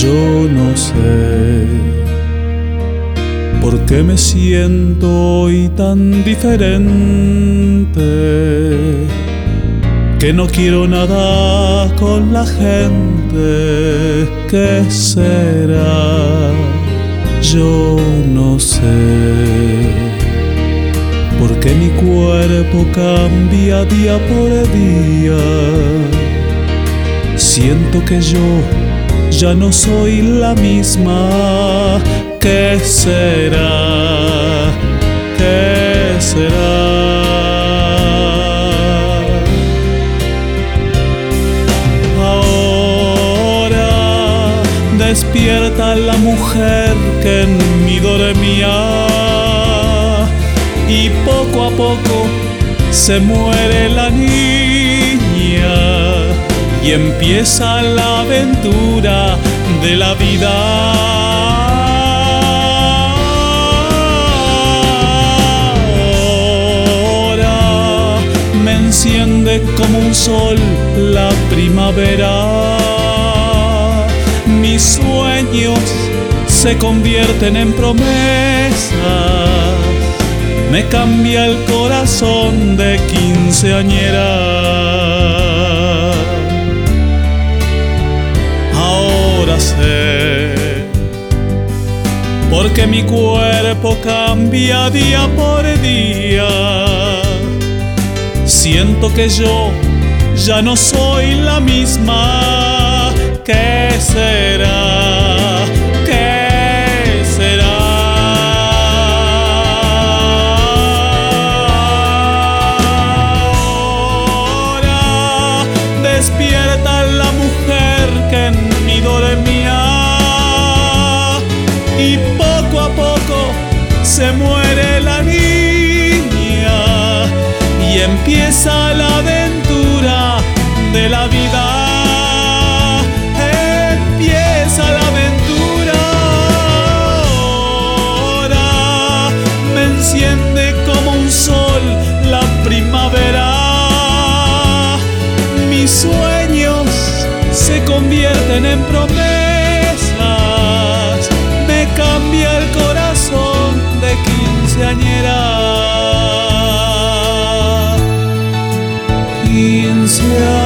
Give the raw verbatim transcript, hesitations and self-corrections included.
Yo no sé por qué me siento hoy tan diferente, que no quiero nada con la gente. ¿Qué será? Yo no sé por qué mi cuerpo cambia día por día. Siento que yo ya no soy la misma. ¿Qué será? ¿Qué será? Ahora despierta la mujer que en mí dormía, y poco a poco se muere la niña, y empieza la aventura de la vida. Ahora me enciende como un sol la primavera. Mis sueños se convierten en promesas. Me cambia el corazón de quinceañera. Ahora sé porque mi cuerpo cambia día por día. Siento que yo ya no soy la misma. ¿Qué será? ¿Qué será? Ahora despierta la mujer que en mí dormía, y poco a poco se muere la niña, y empieza la aventura de la vida. Empieza la aventura. Ahora me enciende como un sol la primavera. Mis sueños se convierten en promesas. Me cambia el corazón de quinceañera. Quinceañera.